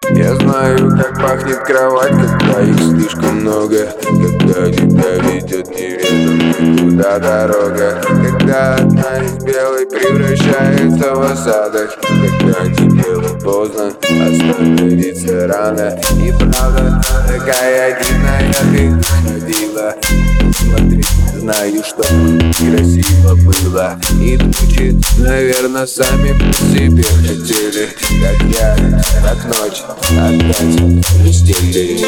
Я знаю, как пахнет кровать, когда их слишком много. Когда тебя ведет неведомая куда дорога. Когда одна из белой превращается в осадок. Когда тебе поздно остановиться рано. И правда такая дивная, ты ходила. Смотри, знаю, что красиво было. И тучи, наверное, сами по себе хотели. Как я, как ночь, опять блестели.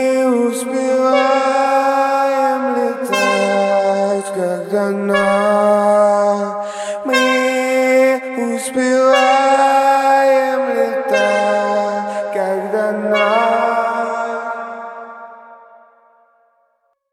Когда